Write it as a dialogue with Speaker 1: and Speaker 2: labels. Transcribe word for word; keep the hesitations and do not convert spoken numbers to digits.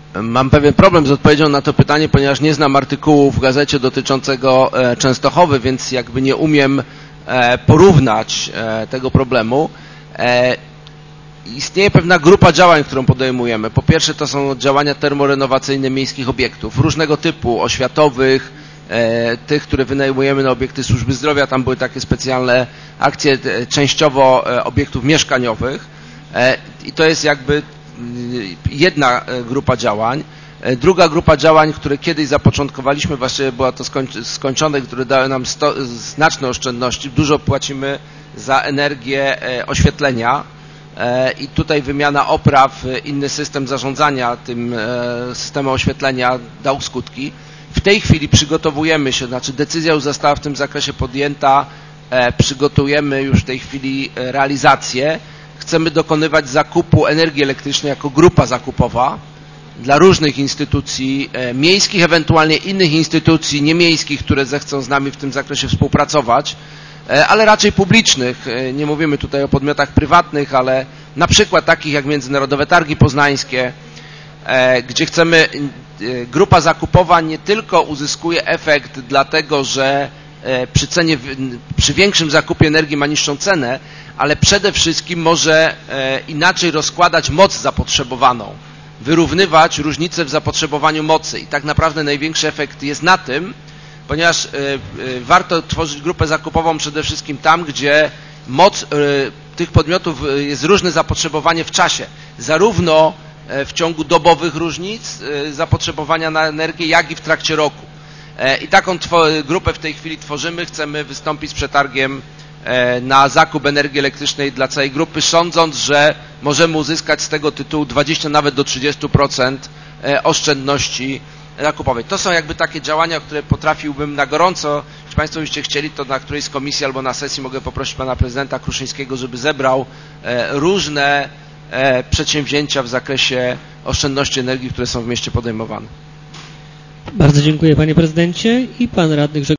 Speaker 1: Mam pewien problem z odpowiedzią na to pytanie, ponieważ nie znam artykułu w gazecie dotyczącego Częstochowy, więc jakby nie umiem porównać tego problemu. Istnieje pewna grupa działań, którą podejmujemy. Po pierwsze, to są działania termorenowacyjne miejskich obiektów, różnego typu, oświatowych, tych, które wynajmujemy na obiekty służby zdrowia. Tam były takie specjalne akcje, częściowo obiektów mieszkaniowych. I to jest jakby jedna grupa działań. Druga grupa działań, które kiedyś zapoczątkowaliśmy, właściwie była to skończone, które dały nam sto, znaczne oszczędności. Dużo płacimy za energię oświetlenia i tutaj wymiana opraw, inny system zarządzania tym systemem oświetlenia dał skutki. W tej chwili przygotowujemy się, znaczy decyzja już została w tym zakresie podjęta, przygotujemy już w tej chwili realizację. Chcemy dokonywać zakupu energii elektrycznej jako grupa zakupowa dla różnych instytucji miejskich, ewentualnie innych instytucji niemiejskich, które zechcą z nami w tym zakresie współpracować, ale raczej publicznych. Nie mówimy tutaj o podmiotach prywatnych, ale na przykład takich jak Międzynarodowe Targi Poznańskie, gdzie chcemy, grupa zakupowa nie tylko uzyskuje efekt dlatego, że przy cenie, przy większym zakupie energii ma niższą cenę, ale przede wszystkim może inaczej rozkładać moc zapotrzebowaną, wyrównywać różnice w zapotrzebowaniu mocy. I tak naprawdę największy efekt jest na tym, ponieważ warto tworzyć grupę zakupową przede wszystkim tam, gdzie moc tych podmiotów jest różne zapotrzebowanie w czasie, zarówno w ciągu dobowych różnic zapotrzebowania na energię, jak i w trakcie roku. I taką grupę w tej chwili tworzymy. Chcemy wystąpić z przetargiem na zakup energii elektrycznej dla całej grupy, sądząc, że możemy uzyskać z tego tytułu dwadzieścia nawet do trzydziestu procent oszczędności zakupowej. To są jakby takie działania, które potrafiłbym na gorąco, jeśli Państwo byście chcieli, to na którejś z komisji albo na sesji mogę poprosić Pana Prezydenta Kruszyńskiego, żeby zebrał różne przedsięwzięcia w zakresie oszczędności energii, które są w mieście podejmowane.
Speaker 2: Bardzo dziękuję Panie Prezydencie i Pan Radny Grzegorz